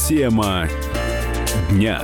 Тема дня.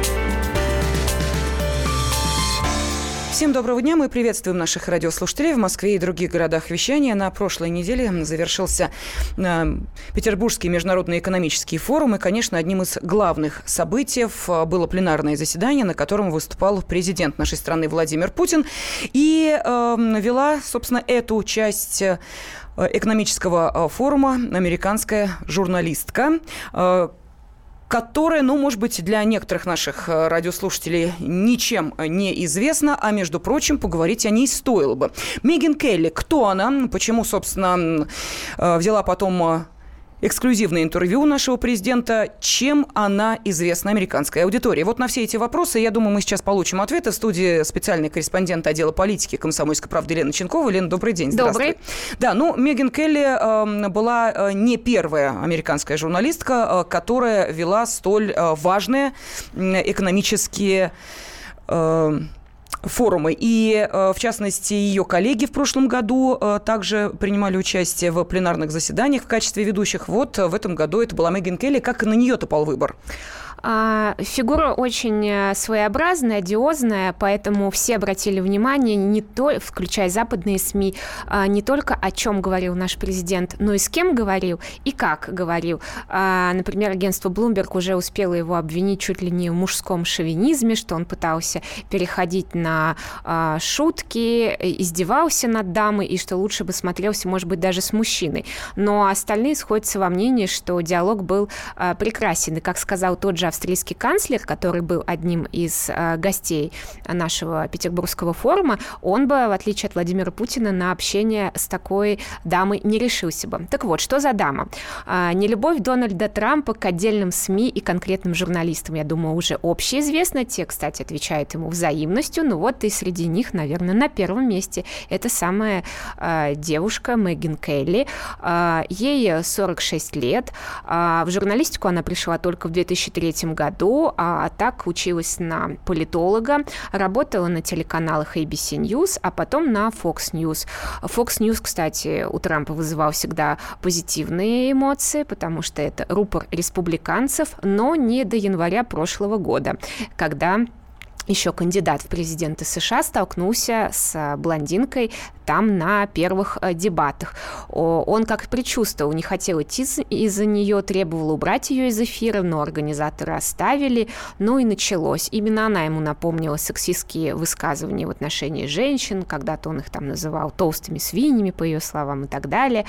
Всем доброго дня. Мы приветствуем наших радиослушателей в Москве и других городах вещания. На прошлой неделе завершился Петербургский международный экономический форум. И, конечно, одним из главных событий было пленарное заседание, на котором выступал президент нашей страны Владимир Путин. И вела, собственно, эту часть экономического форума американская журналистка, которая, может быть, для некоторых наших радиослушателей ничем не известна, а, между прочим, поговорить о ней стоило бы. Меган Келли. Кто она? Почему, собственно, взяла потом эксклюзивное интервью у нашего президента? Чем она известна американской аудитории? Вот на все эти вопросы, я думаю, мы сейчас получим ответы. В студии специальный корреспондент отдела политики «Комсомольской правды» Лена Ченкова. Лена, добрый день. Здравствуй. Добрый. Да, Меган Келли была не первая американская журналистка, которая вела столь важные экономические форумы. И, в частности, ее коллеги в прошлом году также принимали участие в пленарных заседаниях в качестве ведущих. Вот в этом году это была Меган Келли. Как на нее-то пал выбор? Фигура очень своеобразная, одиозная, поэтому все обратили внимание, включая западные СМИ, не только о чем говорил наш президент, но и с кем говорил и как говорил. Например, агентство Bloomberg уже успело его обвинить чуть ли не в мужском шовинизме, что он пытался переходить на шутки, издевался над дамой, и что лучше бы смотрелся, может быть, даже с мужчиной. Но остальные сходятся во мнении, что диалог был прекрасен. И, как сказал тот же австрийский канцлер, который был одним из гостей нашего Петербургского форума, он бы, в отличие от Владимира Путина, на общение с такой дамой не решился бы. Так вот, что за дама? Нелюбовь Дональда Трампа к отдельным СМИ и конкретным журналистам, я думаю, уже общеизвестна. Те, кстати, отвечают ему взаимностью. И среди них, наверное, на первом месте это самая девушка Меган Келли. Ей 46 лет. В журналистику она пришла только в 2003 году, а так училась на политолога, работала на телеканалах ABC News, а потом на Fox News. Fox News, кстати, у Трампа вызывал всегда позитивные эмоции, потому что это рупор республиканцев, но не до января прошлого года, когда еще кандидат в президенты США столкнулся с блондинкой там на первых дебатах. Он, как предчувствовал, не хотел идти из-за нее, требовал убрать ее из эфира, но организаторы оставили, и началось. Именно она ему напомнила сексистские высказывания в отношении женщин, когда-то он их там называл толстыми свиньями, по ее словам, и так далее.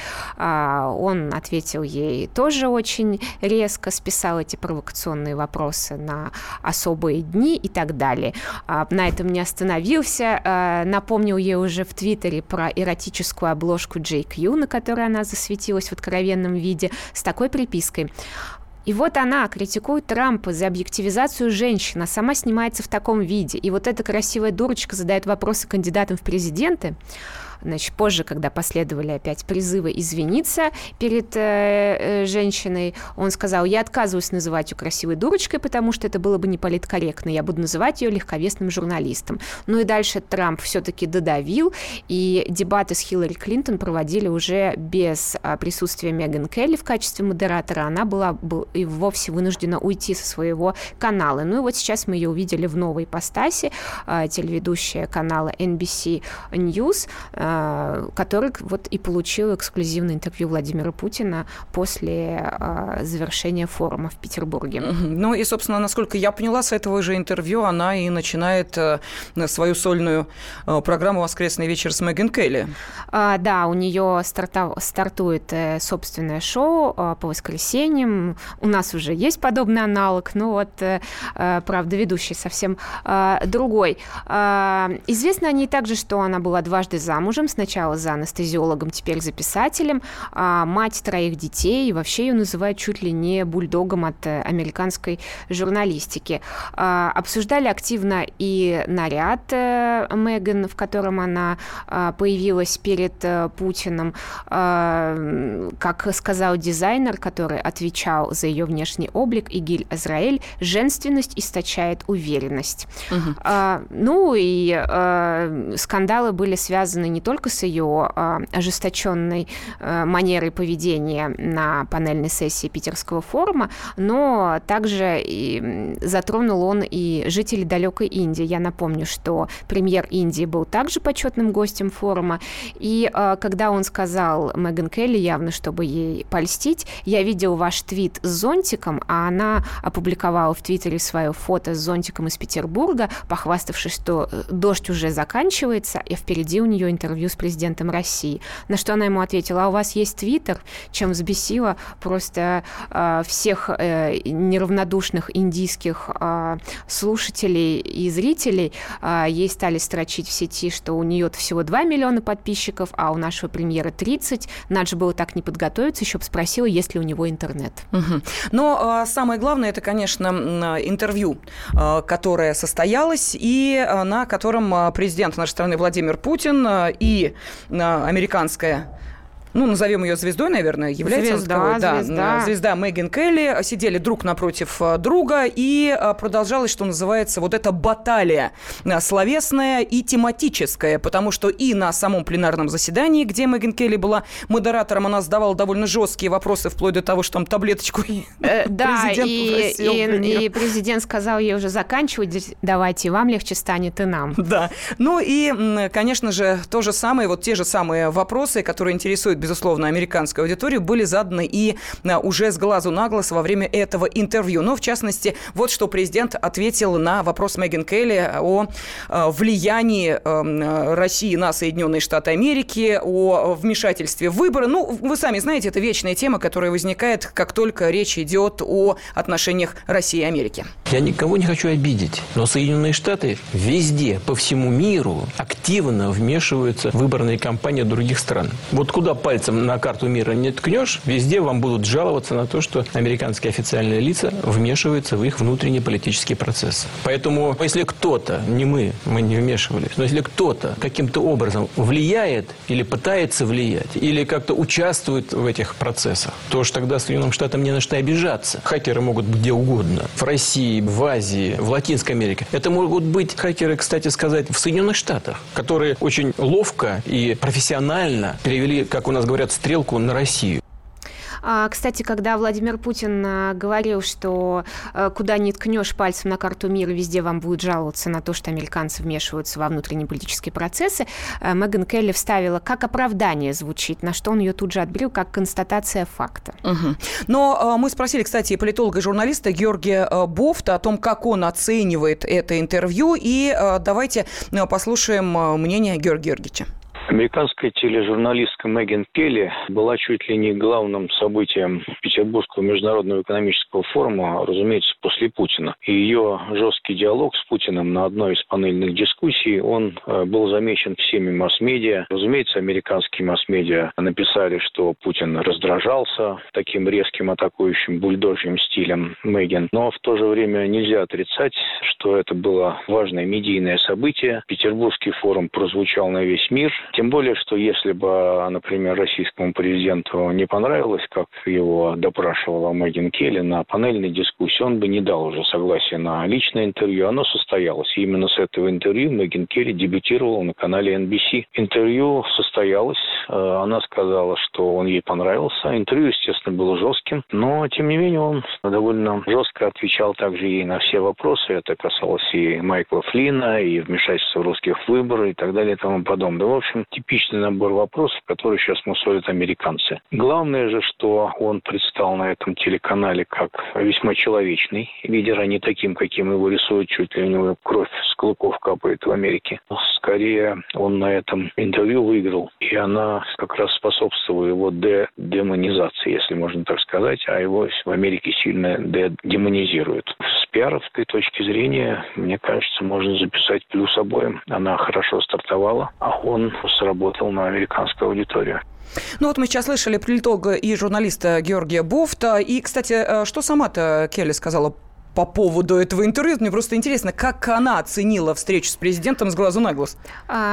Он ответил ей тоже очень резко, списал эти провокационные вопросы на особые дни и так далее. На этом не остановился, напомнил ей уже в Твиттере про эротическую обложку JQ, на которой она засветилась в откровенном виде, с такой припиской. И вот она критикует Трампа за объективизацию женщин, а сама снимается в таком виде. И вот эта красивая дурочка задает вопросы кандидатам в президенты. Позже, когда последовали опять призывы извиниться перед женщиной, он сказал: я отказываюсь называть ее красивой дурочкой, потому что это было бы неполиткорректно, я буду называть ее легковесным журналистом. И дальше Трамп все-таки додавил, и дебаты с Хиллари Клинтон проводили уже без присутствия Меган Келли в качестве модератора. Она была и вовсе вынуждена уйти со своего канала. Сейчас мы ее увидели в новой ипостаси, телеведущая канала NBC News, который и получил эксклюзивное интервью Владимира Путина после завершения форума в Петербурге. И, собственно, насколько я поняла, с этого же интервью она и начинает свою сольную программу «Воскресный вечер» с Меган Келли. Да, у нее стартует собственное шоу по воскресеньям. У нас уже есть подобный аналог, правда, ведущий совсем другой. Известно о ней также, что она была дважды замужем, сначала за анестезиологом, теперь за писателем, мать 3 детей, и вообще ее называют чуть ли не бульдогом от американской журналистики. Обсуждали активно и наряд Меган, в котором она появилась перед Путиным. Как сказал дизайнер, который отвечал за ее внешний облик, Игиль Азраэль, женственность источает уверенность. И скандалы были связаны не только только с ее ожесточенной манерой поведения на панельной сессии Питерского форума, но также затронул он и жителей далекой Индии. Я напомню, что премьер Индии был также почетным гостем форума, и когда он сказал Меган Келли, явно чтобы ей польстить: «Я видел ваш твит с зонтиком», а она опубликовала в Твиттере свое фото с зонтиком из Петербурга, похваставшись, что дождь уже заканчивается, и впереди у нее интервью с президентом России. На что она ему ответила: «А у вас есть Твиттер?», чем взбесила просто всех неравнодушных индийских слушателей и зрителей. Ей стали строчить в сети, что у нее всего 2 миллиона подписчиков, а у нашего премьера 30. Надо же было так не подготовиться, еще бы спросила, есть ли у него интернет. Угу. Но самое главное, это, конечно, интервью, которое состоялось, и на котором президент нашей страны Владимир Путин и американская, назовем ее звездой, наверное, является звезда Меган Келли, сидели друг напротив друга, и продолжалась, что называется, вот эта баталия словесная и тематическая, потому что и на самом пленарном заседании, где Меган Келли была модератором, она задавала довольно жесткие вопросы, вплоть до того, что там таблеточку президент попросил. И президент сказал ей уже заканчивать, давайте, вам легче станет и нам. Да, и, конечно же, то же самое, вот те же самые вопросы, которые интересуют, безусловно, американскую аудиторию, были заданы и уже с глазу на глаз во время этого интервью. Но, в частности, вот что президент ответил на вопрос Меган Келли о влиянии России на Соединенные Штаты Америки, о вмешательстве в выборы. Вы сами знаете, это вечная тема, которая возникает, как только речь идет о отношениях России и Америки. Я никого не хочу обидеть, но Соединенные Штаты везде, по всему миру, активно вмешиваются в выборные кампании других стран. Вот куда пальцем на карту мира не ткнешь, везде вам будут жаловаться на то, что американские официальные лица вмешиваются в их внутренний политический процесс. Поэтому, если кто-то, не мы не вмешивались, но если кто-то каким-то образом влияет или пытается влиять, или как-то участвует в этих процессах, то уж тогда Соединенным Штатам не на что обижаться. Хакеры могут быть где угодно. В России, в Азии, в Латинской Америке. Это могут быть хакеры, кстати сказать, в Соединенных Штатах, которые очень ловко и профессионально перевели, как у нас говорят, стрелку на Россию. Кстати, когда Владимир Путин говорил, что куда ни ткнешь пальцем на карту мира, везде вам будут жаловаться на то, что американцы вмешиваются во внутренние политические процессы, Меган Келли вставила, как оправдание звучит, на что он ее тут же отбрил, как констатация факта. Угу. Но мы спросили, кстати, политолога и журналиста Георгия Бофта о том, как он оценивает это интервью, и давайте послушаем мнение Георгия Георгиевича. Американская тележурналистка Меган Келли была чуть ли не главным событием Петербургского международного экономического форума, разумеется, после Путина. И ее жесткий диалог с Путиным на одной из панельных дискуссий, он был замечен всеми масс-медиа. Разумеется, американские масс-медиа написали, что Путин раздражался таким резким атакующим бульдожьим стилем Меган. Но в то же время нельзя отрицать, что это было важное медийное событие. Петербургский форум прозвучал на весь мир. Тем более, что если бы, например, российскому президенту не понравилось, как его допрашивала Меган Келли на панельной дискуссии, он бы не дал уже согласия на личное интервью. Оно состоялось. И именно с этого интервью Меган Келли дебютировала на канале NBC. Интервью состоялось. Она сказала, что он ей понравился. Интервью, естественно, было жестким. Но, тем не менее, он довольно жестко отвечал также ей на все вопросы. Это касалось и Майкла Флина, и вмешательства в русских выборы, и так далее, и тому подобное. В общем, типичный набор вопросов, которые сейчас мусолят американцы. Главное же, что он предстал на этом телеканале как весьма человечный лидер, а не таким, каким его рисуют, чуть ли у него кровь с клыков капает в Америке. Скорее, он на этом интервью выиграл, и она как раз способствовала его демонизации, если можно так сказать, а его в Америке сильно демонизируют. С пиаровской точки зрения, мне кажется, можно записать плюс обоим. Она хорошо стартовала, а он сработал на американскую аудиторию. Вот мы сейчас слышали политолога и журналиста Георгия Бофта. И, кстати, что сама-то Келли сказала по поводу этого интервью. Мне просто интересно, как она оценила встречу с президентом с глазу на глаз?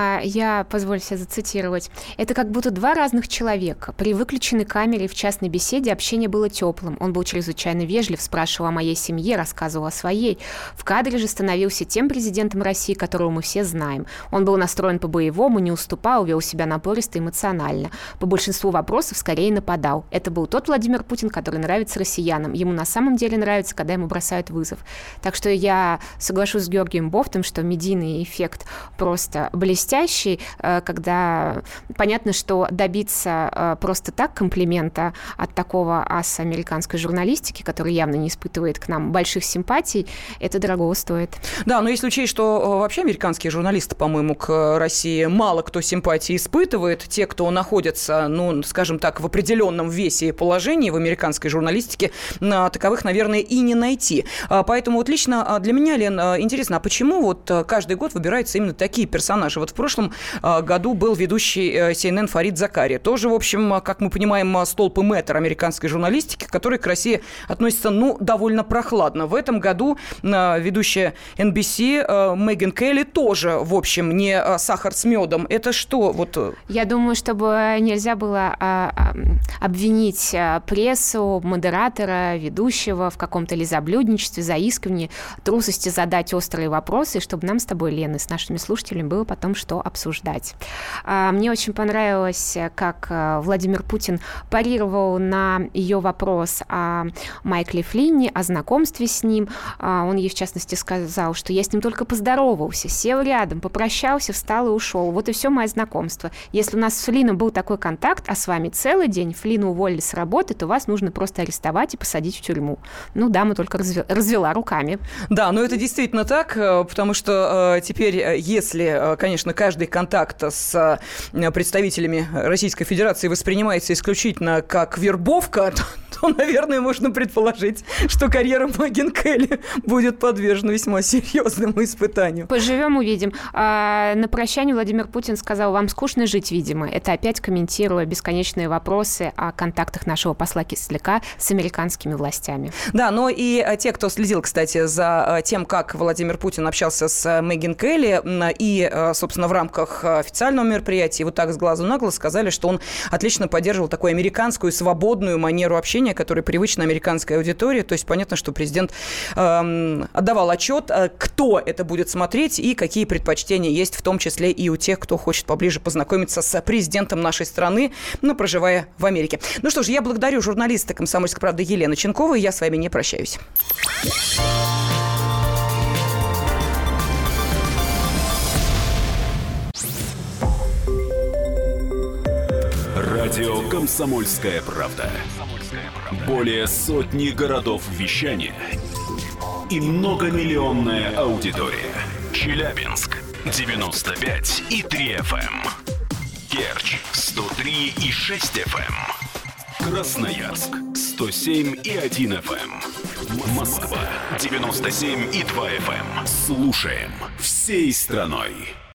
Я позволю себе зацитировать. Это как будто два разных человека. При выключенной камере в частной беседе общение было теплым. Он был чрезвычайно вежлив, спрашивал о моей семье, рассказывал о своей. В кадре же становился тем президентом России, которого мы все знаем. Он был настроен по-боевому, не уступал, вел себя напористо, эмоционально. По большинству вопросов скорее нападал. Это был тот Владимир Путин, который нравится россиянам. Ему на самом деле нравится, когда ему бросают вызов. Так что я соглашусь с Георгием Бофтом, что медийный эффект просто блестящий, когда понятно, что добиться просто так комплимента от такого аса американской журналистики, который явно не испытывает к нам больших симпатий, это дорого стоит. Да, но если учесть, что вообще американские журналисты, по-моему, к России мало кто симпатии испытывает, те, кто находится, ну, скажем так, в определенном весе и положении в американской журналистике, таковых, наверное, и не найти. Поэтому вот лично для меня, Лен, интересно, а почему вот каждый год выбираются именно такие персонажи? Вот в прошлом году был ведущий CNN Фарид Закари. Тоже, в общем, как мы понимаем, столб и мэтр американской журналистики, который к России относится, ну, довольно прохладно. В этом году ведущая NBC Меган Келли тоже, в общем, не сахар с медом. Это что? Вот... Я думаю, чтобы нельзя было обвинить прессу, модератора, ведущего в каком-то лизоблюдничестве, заискивании, трусости задать острые вопросы, чтобы нам с тобой, Лена, с нашими слушателями было потом что обсуждать. Мне очень понравилось, как Владимир Путин парировал на ее вопрос о Майкле Флинне, о знакомстве с ним. Он ей, в частности, сказал, что я с ним только поздоровался, сел рядом, попрощался, встал и ушел. Вот и все мое знакомство. Если у нас с Флинном был такой контакт, а с вами целый день, Флинна уволили с работы, то вас нужно просто арестовать и посадить в тюрьму. Ну, дама только развела руками. Да, но это действительно так, потому что теперь, если, конечно, каждый контакт с представителями Российской Федерации воспринимается исключительно как вербовка, то, наверное, можно предположить, что карьера Меган Келли будет подвержена весьма серьезному испытанию. Поживем, увидим. На прощание Владимир Путин сказал: вам скучно жить, видимо. Это опять комментируя бесконечные вопросы о контактах нашего посла Кисляка с американскими властями. Да, но и те, кто следил, кстати, за тем, как Владимир Путин общался с Меган Келли, и, собственно, в рамках официального мероприятия, вот так с глазу на глаз сказали, что он отлично поддерживал такую американскую свободную манеру общения, которая привычна американской аудитории. То есть понятно, что президент отдавал отчет, кто это будет смотреть и какие предпочтения есть, в том числе и у тех, кто хочет поближе познакомиться с президентом нашей страны, но проживая в Америке. Ну что ж, я благодарю журналиста «Комсомольской правды» Елену Ченкову, и я с вами не прощаюсь. Радио «Комсомольская правда». Более сотни городов вещания и многомиллионная аудитория. Челябинск 95,3 FM. Керчь 103,6 FM. Красноярск 107,1 FM. Москва 97,2 FM. Слушаем всей страной.